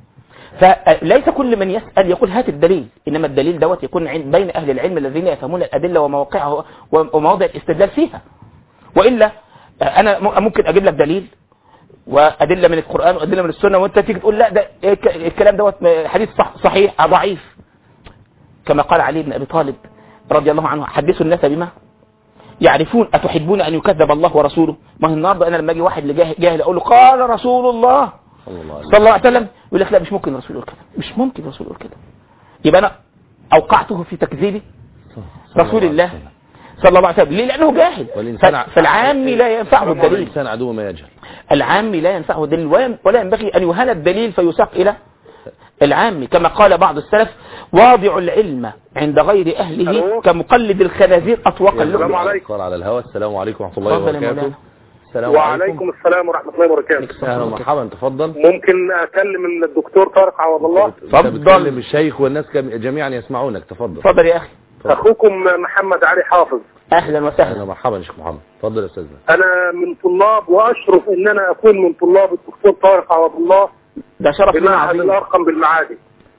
فليس كل من يسأل يقول هات الدليل، إنما الدليل دوت يكون بين أهل العلم الذين يفهمون الأدلة ومواقعها ومواضع الاستدلال فيها. وإلا أنا ممكن أجيب لك دليل وأدلة من القرآن وأدلة من السنة وأنت تيجي تقول لا ده الكلام دوت حديث صح صحيح ضعيف. كما قال علي بن أبي طالب رضي الله عنه: حدثوا الناس بما يعرفون أتحبون أن يكذب الله ورسوله. ما هو النهارده أنا لما أجي واحد جاهل أقول له قال رسول الله صلى الله عليه وسلم، يقول لك لا مش ممكن الرسول يقول كده، مش ممكن الرسول يقول كده. يبقى انا اوقعته في تكذيب رسول الله صلى الله عليه وسلم. ليه؟ لانه جاهل. فالعام لا ينفعه الدليل، الانسان عدو ما يجهل. العام لا ينفعه الدليل، ولا ينبغي ان يهان الدليل فيساق الى العام. كما قال بعض السلف: واضع العلم عند غير اهله كمقلد الخنازير اطوق اللؤلؤ. السلام عليكم. على الهواء. السلام عليكم ورحمه الله وبركاته. السلام وعليكم السلام ورحمة الله وبركاته. اهلا ومرحبا. تفضل. ممكن اكلم الدكتور طارق عوض الله؟ تفضل. الشيخ والناس جميعا يسمعونك. تفضل. تفضل يا اخي. اخوكم محمد علي حافظ. اهلا وسهلا. اهلا ومرحبا يا شيخ محمد. تفضل يا استاذنا. انا من طلاب واشرف ان انا اكون من طلاب الدكتور طارق عوض الله. ده شرف لنا عظيم. الارقم بالمعادي.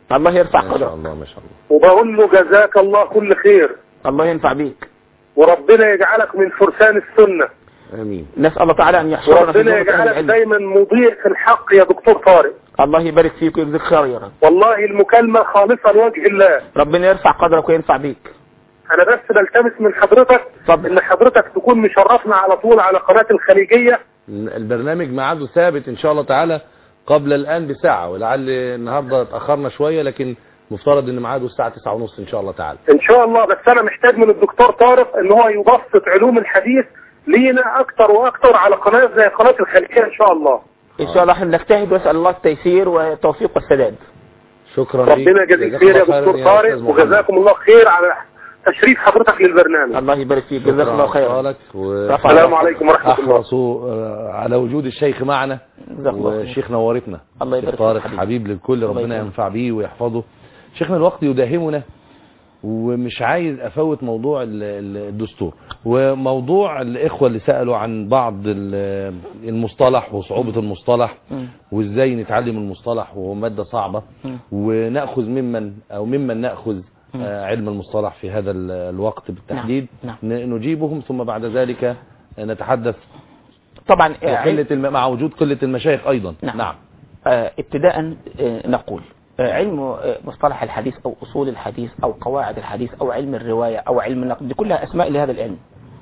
الله يرفع ما شاء قدرك. الله ما شاء الله. وبقول له جزاك الله كل خير، الله ينفع بيك، وربنا يجعلك من فرسان السنة. امين. نسال الله تعالى ان يحشرنا في وربنا زمرة أهل يجعلك العلم. دايما مضيء في الحق يا دكتور طارق. الله يبارك فيك ويجزيك خير يا رب. والله المكالمة خالصة لوجه الله. ربنا يرفع قدرك وينفع بيك. انا بس بلتمس من حضرتك اتفضل. ان حضرتك تكون مشرفنا على طول على قناة الخليجية. البرنامج ميعاده ثابت ان شاء الله تعالى قبل الان بساعة، ولعل النهارده اتاخرنا شوية، لكن مفترض ان ميعاده الساعة تسعة ونص ان شاء الله تعالى. ان شاء الله. بس انا محتاج من الدكتور طارق ان هو يبسط علوم الحديث لينا اكتر واكتر على قناة زي قناة الخليجية ان شاء الله. ان شاء الله احنا نجتهد واسال الله التيسير والتوفيق والسداد. شكرا. ربنا يجزيك خير يا دكتور طارق، وجزاكم الله خير على تشريف حضرتك للبرنامج. الله يبارك فيك، جزاك الله خيرا. السلام عليكم ورحمة الله. احرصوا على وجود الشيخ معنا، والشيخ نورتنا. الله يبارك طارق فيك حبيب للكل، ربنا ينفع بيه ويحفظه. شيخنا الوقت يداهمنا ومش عايز افوت موضوع الدستور وموضوع الاخوة اللي سألوا عن بعض المصطلح وصعوبة المصطلح وازاي نتعلم المصطلح وهو مادة صعبة، ونأخذ ممن او ممن نأخذ علم المصطلح في هذا الوقت بالتحديد. نعم. نعم. نجيبهم ثم بعد ذلك نتحدث طبعا قلة الم... مع وجود قلة المشايخ ايضا. نعم, نعم. آه ابتداء آه نقول آه علم آه مصطلح الحديث او اصول الحديث او قواعد الحديث او علم الرواية او علم النقد، دي كلها اسماء لهذا العلم.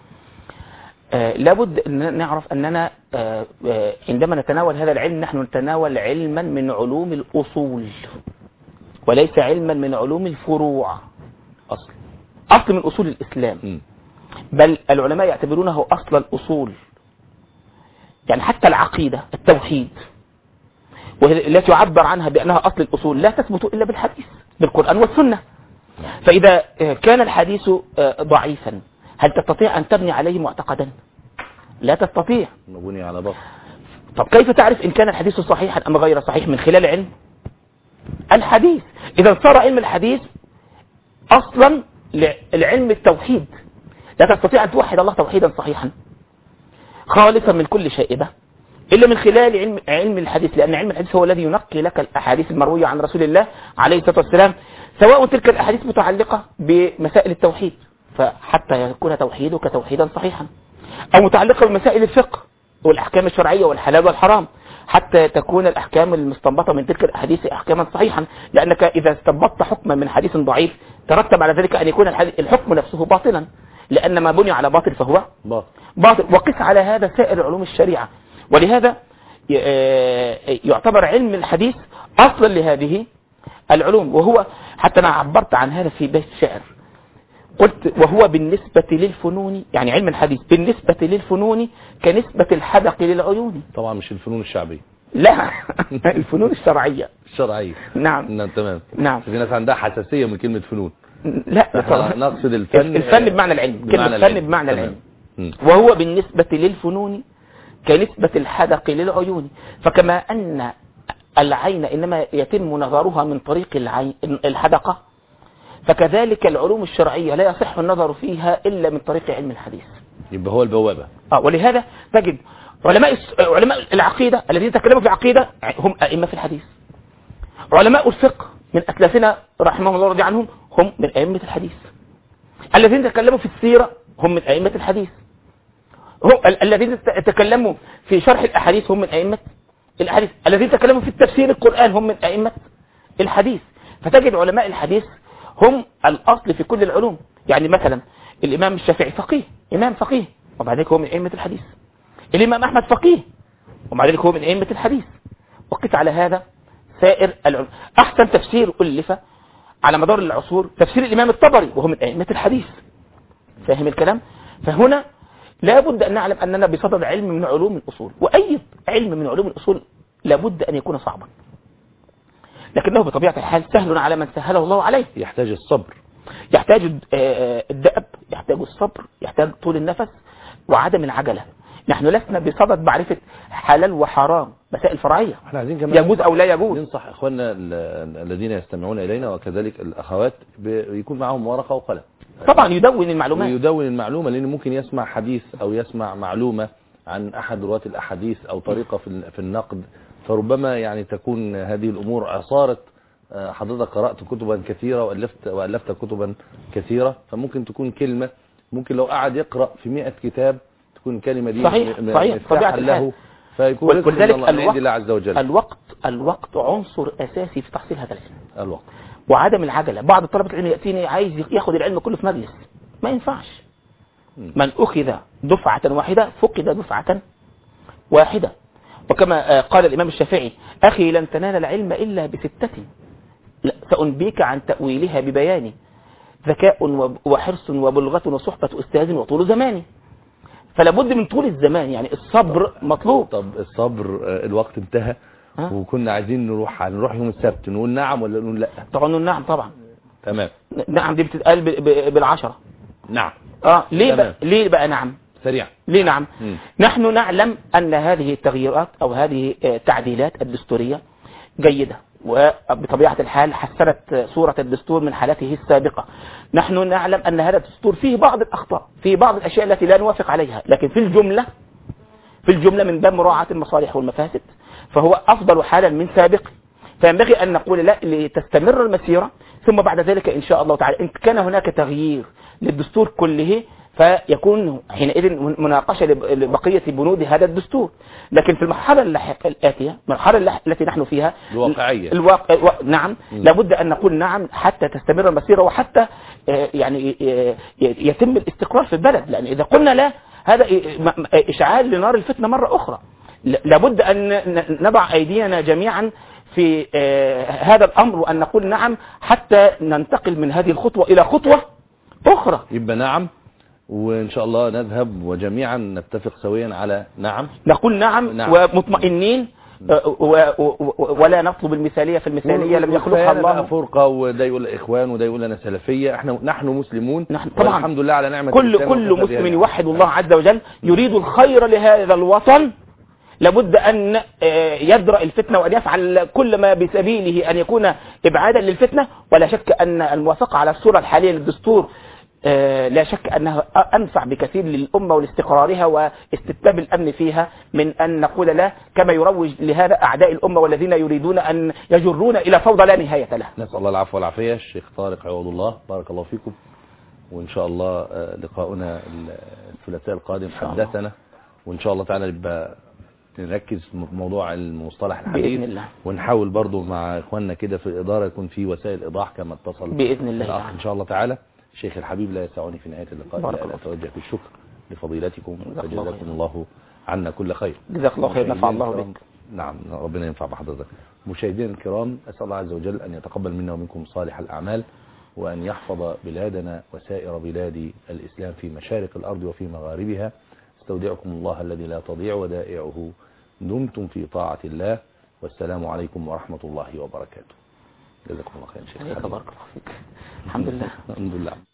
آه لابد ان نعرف اننا آه آه عندما نتناول هذا العلم نحن نتناول علما من علوم الاصول وليس علما من علوم الفروع. أصل أصل من أصول الإسلام. م. بل العلماء يعتبرونه أصل الأصول، يعني حتى العقيدة التوحيد والتي يعبر عنها بأنها أصل الأصول لا تثبت إلا بالحديث بالقرآن والسنة. فإذا كان الحديث ضعيفا هل تستطيع أن تبني عليه معتقدا؟ لا تستطيع. مبني على بطل. طب كيف تعرف إن كان الحديث صحيحا أم غير صحيح؟ من خلال علم الحديث. إذا صار علم الحديث أصلا لعلم التوحيد، لا تستطيع أن توحد الله توحيدا صحيحا خالصا من كل شائبة إلا من خلال علم, علم الحديث، لأن علم الحديث هو الذي ينقي لك الأحاديث المروية عن رسول الله عليه الصلاة والسلام، سواء تلك الأحاديث متعلقة بمسائل التوحيد فحتى يكون توحيدك توحيدا صحيحا، أو متعلقة بمسائل الفقه والأحكام الشرعية والحلال والحرام حتى تكون الأحكام المستنبطة من تلك الأحاديث أحكاما صحيحا، لأنك إذا استنبطت حكما من حديث ضعيف ترتب على ذلك أن يكون الحكم نفسه باطلا، لأن ما بني على باطل فهو باطل. وقس على هذا سائر علوم الشريعة. ولهذا يعتبر علم الحديث أصلا لهذه العلوم. وهو حتى أنا عبرت عن هذا في بيت شعر، قلت وهو بالنسبة للفنون، يعني علم الحديث بالنسبة للفنون كنسبة الحدق للعيون. طبعا مش الفنون الشعبية، لا الفنون الشرعية. الشرعية. نعم. نعم تمام. نعم. في ناس عندها حساسية من كلمة فنون. لا نقصد الفن. الفن بمعنى العلم، كلمة الفن بمعنى العلم. وهو بالنسبة للفنون كنسبة الحدق للعيون، فكما أن العين إنما يتم نظرها من طريق العين الحدقة، فكذلك العلوم الشرعية لا يصح النظر فيها إلا من طريق علم الحديث. يبقى هو البوابة. آه ولهذا تجد علماء علماء العقيدة الذين تكلموا في العقيدة هم أئمة في الحديث. علماء الفقه من أسلافنا رحمه الله رضي عنهم هم من أئمة الحديث. الذين تكلموا في السيرة هم من أئمة الحديث. هم الذين تكلموا في شرح الأحاديث هم من أئمة الحديث. الذين تكلموا في التفسير القرآن هم من أئمة الحديث. فتجد علماء الحديث هم الأصل في كل العلوم. يعني مثلا الإمام الشافعي فقيه، إمام فقيه ومع ذلك هو من أئمة الحديث. الإمام أحمد فقيه ومع ذلك هو من أئمة الحديث. وقف على هذا سائر العلوم. أحسن تفسير ألف على مدار العصور تفسير الإمام الطبري وهو من أئمة الحديث. فاهم الكلام؟ فهنا لابد أن نعلم أننا بصدد علم من علوم الأصول، وأي علم من علوم الأصول لابد أن يكون صعبا، لكنه بطبيعة الحال سهل على من سهله الله عليه. يحتاج الصبر، يحتاج الدأب، يحتاج الصبر، يحتاج طول النفس وعدم العجلة. نحن لسنا بصدد معرفة حلال وحرام، مسائل فرعية احنا عايزين كمان يجوز أو لا يجوز. ننصح إخواننا الذين يستمعون إلينا وكذلك الأخوات يكون معهم ورقة وقلم، طبعا يدون المعلومات، يدون المعلومة، لأنه ممكن يسمع حديث أو يسمع معلومة عن أحد رواة الأحاديث أو طريقة في النقد، فربما يعني تكون هذه الأمور عصارة حضرتك قرأت كتبا كثيرة وألفت, وألفت كتبا كثيرة، فممكن تكون كلمة، ممكن لو قعد يقرأ في مئة كتاب تكون كلمة دي صحيح صحيح طبيعة له، فيكون ولذلك الله الوقت, الله عز وجل. الوقت الوقت عنصر أساسي في تحصيل هذا العلم، الوقت وعدم العجلة. بعض الطلبة العلم يأتيني عايز ياخد العلم كله في مجلس، ما ينفعش. من أخذ دفعة واحدة فقد دفعة واحدة. وكما قال الإمام الشافعي: أخي لن تنال العلم إلا بستة سأنبيك عن تأويلها ببياني: ذكاء وحرص وبلغة وصحبة أستاذ وطول زمان. فلا بد من طول الزمان، يعني الصبر مطلوب. طب الصبر الوقت انتهى أه؟ وكنا عايزين نروح نروح يوم السبت، نقول نعم ولا نقول لا؟ طبعا نقول نعم طبعا. تمام. نعم دي بتتقال بالعشرة. نعم. اه ليه بقى ليه بقى نعم؟ سريع. ليه نعم؟ م. نحن نعلم أن هذه التغييرات أو هذه التعديلات الدستورية جيدة، وبطبيعة الحال حسنت صورة الدستور من حالته السابقة. نحن نعلم أن هذا الدستور فيه بعض الأخطاء، فيه بعض الأشياء التي لا نوافق عليها، لكن في الجملة في الجملة من باب مراعاة المصالح والمفاسد فهو أفضل حالا من سابق. فينبغي أن نقول لا لتستمر المسيرة، ثم بعد ذلك إن شاء الله تعالى إن كان هناك تغيير للدستور كله فيكون حينئذ مناقشة لبقية بنود هذا الدستور. لكن في المرحلة الآتية، المرحلة التي نحن فيها الواقعية الواقع و... نعم م. لابد أن نقول نعم حتى تستمر المسيرة، وحتى يعني يتم الاستقرار في البلد. لأن إذا قلنا لا هذا إشعال لنار الفتنة مرة أخرى. لابد أن نضع أيدينا جميعا في هذا الأمر وأن نقول نعم حتى ننتقل من هذه الخطوة إلى خطوة أخرى. يبقى نعم، وإن شاء الله نذهب وجميعا نتفق سويا على نعم، نقول نعم, نعم. ومطمئنين و... و... ولا نطلب المثالية في المثالية لم يخلقها الله. فرقة وده يقول إخوان وده يقول أنا سلفية، احنا نحن مسلمون نحن طبعا الحمد لله على نعمة كل كل مسلم يوحد الله عز وجل يريد الخير لهذا الوطن. لابد أن يدرأ الفتنة وأن يفعل كل ما بسبيله أن يكون إبعادا للفتنة. ولا شك أن الموافقة على الصورة الحالية للدستور لا شك أنها أنفع بكثير للأمة ولاستقرارها واستتباب الأمن فيها من أن نقول لا كما يروج لهذا أعداء الأمة والذين يريدون أن يجرون إلى فوضى لا نهاية لها. نسأل الله العفو والعافية. الشيخ طارق عوض الله بارك الله فيكم، وإن شاء الله لقاؤنا الثلاثاء القادم حدثنا، وإن شاء الله تعالى يبقى نركز في موضوع المصطلح الحديث بإذن الله، ونحاول برضو مع إخواننا كده في الإدارة يكون في وسائل إيضاح كما اتصل بإذن الله إن شاء الله تعالى. شيخ الحبيب لا يسعني في نهاية اللقاء إلا أتوجه بالشكر لفضيلتكم وجزاكم الله عنا كل خير. جزاك الله خير، نفع الله بك. نعم ربنا ينفع بحضرتك. مشاهدينا الكرام، أسأل الله عز وجل أن يتقبل منا ومنكم صالح الأعمال، وأن يحفظ بلادنا وسائر بلاد الإسلام في مشارق الأرض وفي مغاربها. استودعكم الله الذي لا تضيع ودائعه، دمتم في طاعة الله، والسلام عليكم ورحمة الله وبركاته. جزاكم الله خير شيخ. بارك الله فيك. الحمد لله. الحمد لله.